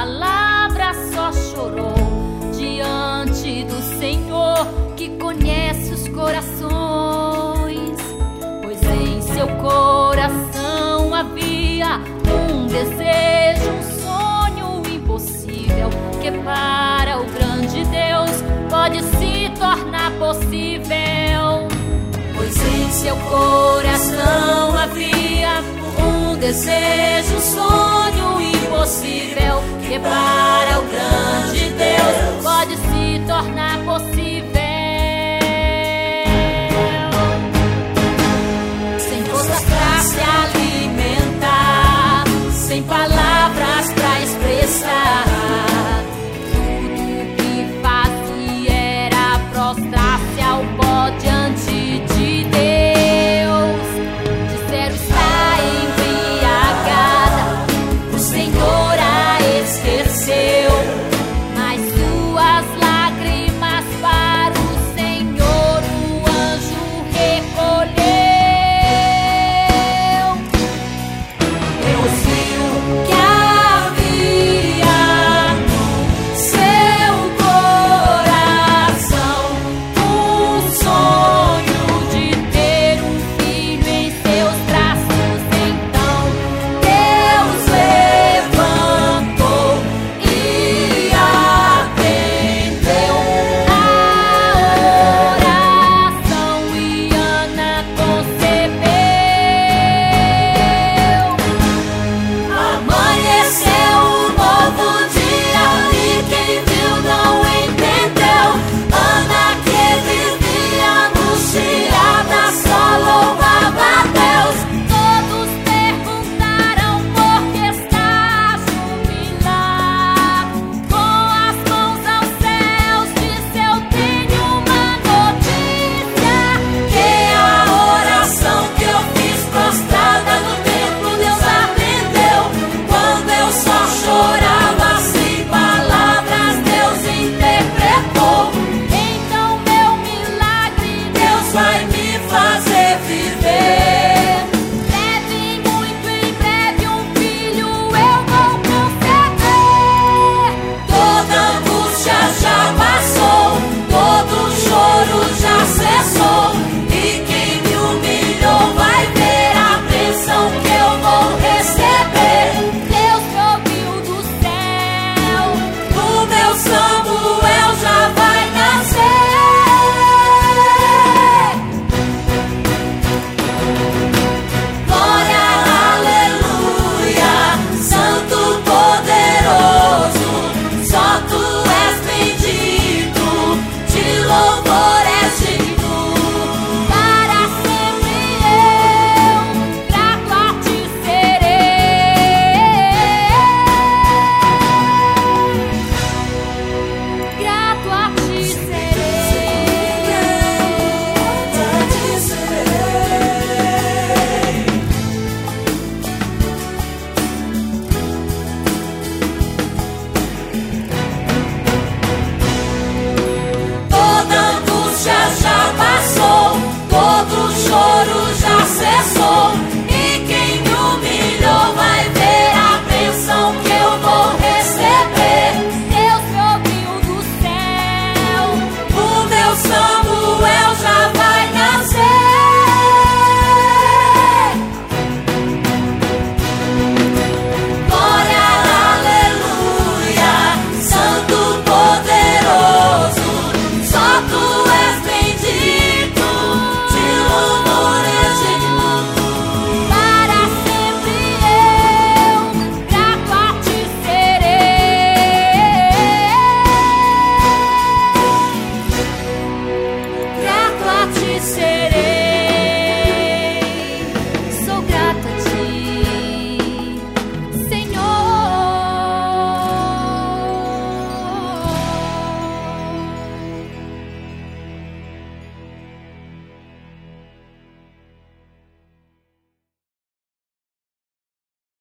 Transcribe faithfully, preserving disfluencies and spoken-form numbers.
palavra só chorou diante do Senhor, que conhece os corações. Pois em seu coração havia um desejo, um sonho impossível, que para o grande Deus pode se tornar possível. Pois em seu coração havia um desejo, um sonho impossível, que para o grande Deus pode se tornar possível. Sem forças pra se alimentar, sem palavras pra expressar, tudo que fazia era prostrar-se ao pó diante de Deus. Disseram está embriagada, o Senhor a esqueceu, mas suas lágrimas para o Senhor o anjo recolheu. Eu vi o que havia no seu coração, um sonho de ter um filho em seus braços. Então Deus levantou e atendeu a oração, e Ana concebeu. Amanheceu um novo dia e quem viu não entendeu. Ana que vivia angustiada só louvava a Deus. Todos perguntaram por que está jubilado. Com as mãos aos céus disse eu tenho uma notícia, que a oração que eu fiz prostrada no templo Deus atendeu. Quando eu só chorava sem palavras Deus interpretou. Então meu milagre Deus vai me fazer viver. Breve, muito em breve um filho eu vou conceder. Toda angústia já passou, todo choro já cessou, e quem me humilhou vai ver a bênção que eu vou receber. Deus me ouviu do céu, o meu Samuel já vai nascer. Glória, aleluia, Santo poderoso, só tu és bendito, de louvor és digno. Para sempre eu grato a ti serei, grato a ti Toda angústia já passou, todo choro já cessou, e quem me humilhou vai ver a bênção que eu vou receber. Deus me ouviu do céu, o meu Samuel já vai nascer. Glória, aleluia, Santo poderoso, só tu és bendito, de louvor és digno. Para sempre eu grato a ti serei, grato a ti serei. Sou grato